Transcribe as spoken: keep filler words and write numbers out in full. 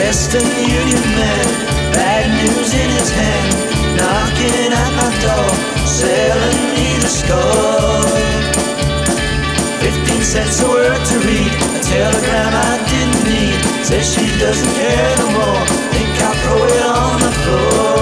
Western Union man, bad news in his hand, knocking at my door, selling me the score. Fifteen cents a word to read, a telegram I didn't need. Says she doesn't care no more, think I'll throw it on the floor.